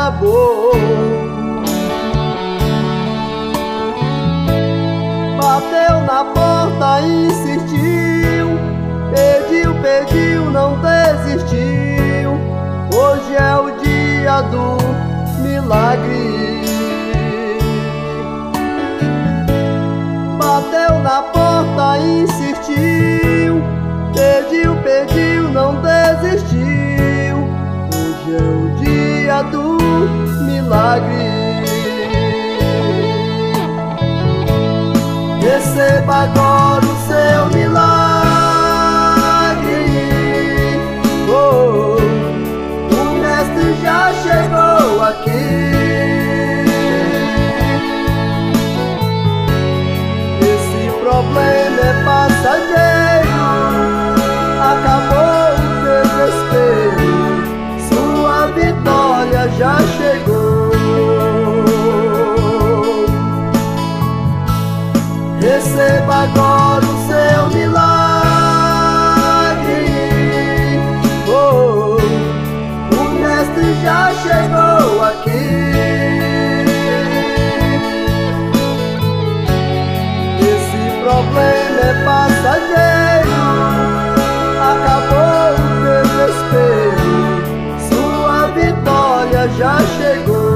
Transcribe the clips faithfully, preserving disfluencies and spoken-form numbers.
acabou. Bateu na porta, insistiu, pediu, pediu, não desistiu. Hoje é o dia do milagre. Bateu na porta, insistiu, pediu, pediu, não desistiu. Hoje é o dia do milagre. Receba agora o seu milagre. Oh, o mestre já chegou aqui. Esse problema é passageiro, acabou o desespero, sua vitória já chegou. Receba agora o seu milagre. Oh, o mestre já chegou aqui. Esse problema é passageiro, acabou o desespero, sua vitória já chegou.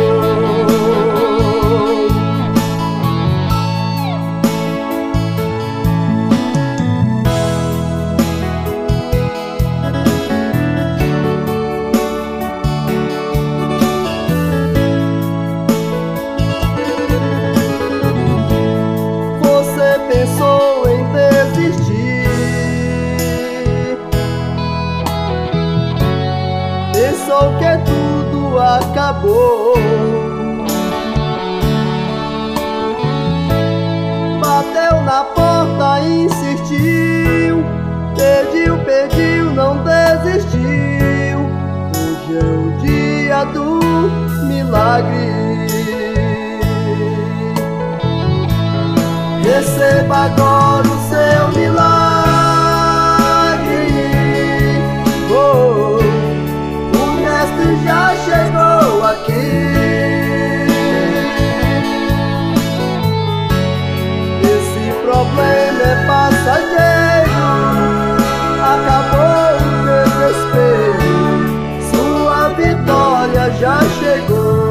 Pensou em desistir, pensou que tudo acabou. Bateu na porta, insistiu, pediu, pediu, não desistiu. Hoje é o dia do milagre. Receba agora o seu milagre. Oh, o mestre já chegou aqui. Esse problema é passageiro, acabou o desespero, sua vitória já chegou.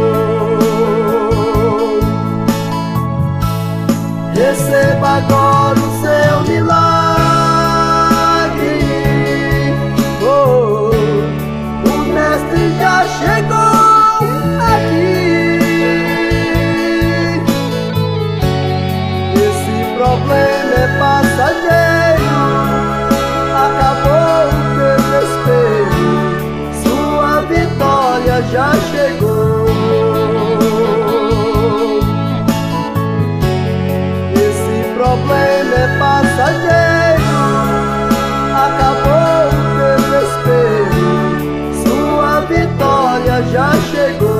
Receba agora o seu milagre. Oh, o mestre já chegou aqui. Esse problema é passageiro, acabou o desespero, sua vitória já chegou. O problema é passageiro, acabou o desespero, sua vitória já chegou.